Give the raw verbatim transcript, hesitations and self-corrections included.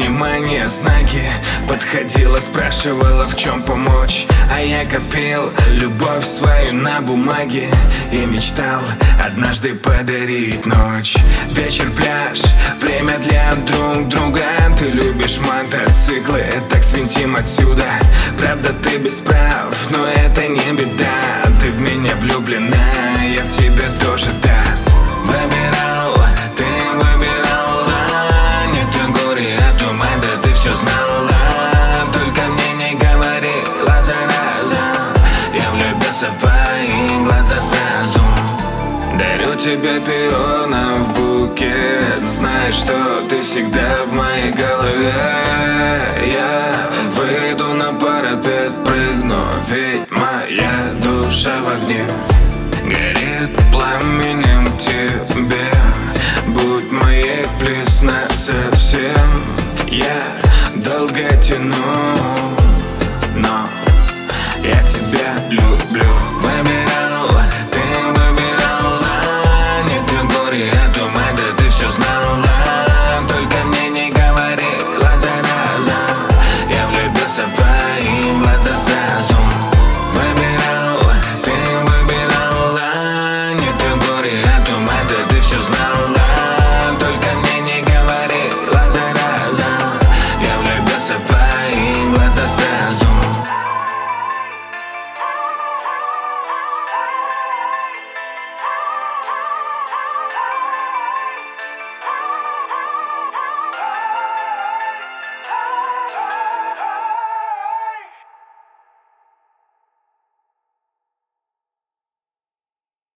внимание, знаки. Подходила, спрашивала, в чем помочь. А я копил любовь свою на бумаге и мечтал однажды подарить ночь. Вечер, пляж, время для друг друга. Ты любишь мотоциклы, так свинтим отсюда. Правда, ты без прав, но это не беда. Ты в меня влюблена, я в тебя тоже, да. Выбирал, ты выбирала. Не то горе, а то да ты все знала. Только мне не говорила, зараза. Я влюбился в твои глаза сразу. Дарю тебе пионов букет. Знаешь, что ты всегда в моей голове. Я выйду на парапет, прыгну, ведь моя душа в огне. Горит пламенем к тебе. Будь моей, признаться всем. Я долго тяну